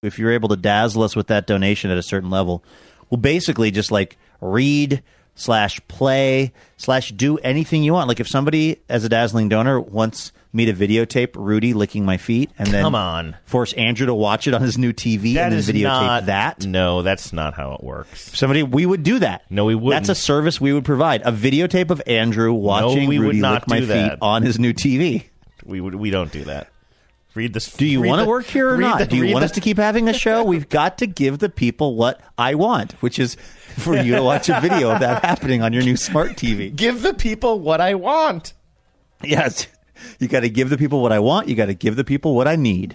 if you're able to dazzle us with that donation at a certain level, we'll basically just like read / play / do anything you want. Like if somebody as a dazzling donor wants me to videotape Rudy licking my feet and then force Andrew to watch it on his new TV and then videotape that. No, that's not how it works. We would do that. No, we wouldn't. That's a service we would provide. A videotape of Andrew watching Rudy lick my feet on his new TV. We don't do that. Read this. Do you want to work here or not? Do you want us to keep having a show? We've got to give the people what I want, which is for you to watch a video of that happening on your new smart TV. Give the people what I want. Yes. You got to give the people what I want. You got to give the people what I need.